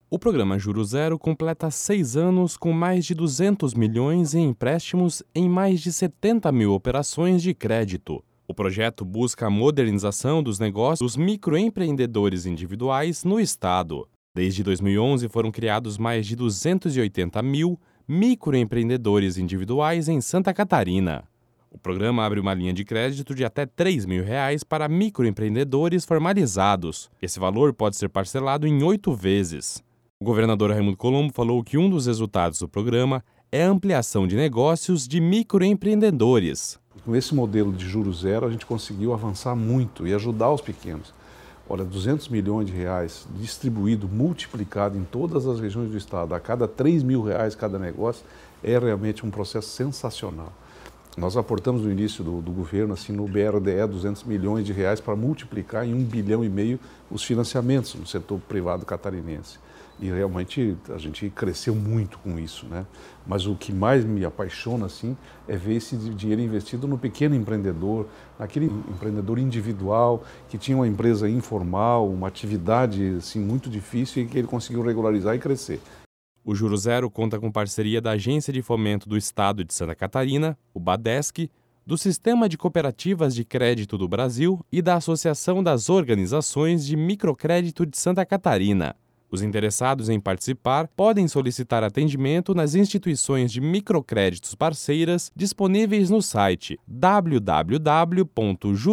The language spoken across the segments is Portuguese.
O programa Juro Zero completa 6 anos com mais de 200 milhões em empréstimos em mais de 70 mil operações de crédito. O projeto busca a modernização dos negócios dos microempreendedores individuais no estado. Desde 2011 foram criados mais de 280 mil microempreendedores individuais em Santa Catarina. O programa abre uma linha de crédito de até R$ 3.000 para microempreendedores formalizados. Esse valor pode ser parcelado em 8 vezes. O governador Raimundo Colombo falou que um dos resultados do programa é a ampliação de negócios de microempreendedores. Com esse modelo de juros zero, a gente conseguiu avançar muito e ajudar os pequenos. Olha, 200 milhões de reais distribuído, multiplicado em todas as regiões do estado, a cada R$ 3.000 cada negócio, é realmente um processo sensacional. Nós aportamos no início do governo, assim, no BRDE, 200 milhões de reais para multiplicar em 1,5 bilhão os financiamentos no setor privado catarinense. E realmente a gente cresceu muito com isso, né? Mas o que mais me apaixona, assim, é ver esse dinheiro investido no pequeno empreendedor, naquele empreendedor individual que tinha uma empresa informal, uma atividade, assim, muito difícil e que ele conseguiu regularizar e crescer. O Juro Zero conta com parceria da Agência de Fomento do Estado de Santa Catarina, o BADESC, do Sistema de Cooperativas de Crédito do Brasil e da Associação das Organizações de Microcrédito de Santa Catarina. Os interessados em participar podem solicitar atendimento nas instituições de microcréditos parceiras disponíveis no site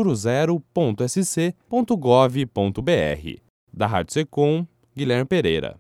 www.jurozero.sc.gov.br. Da Rádio Secom, Guilherme Pereira.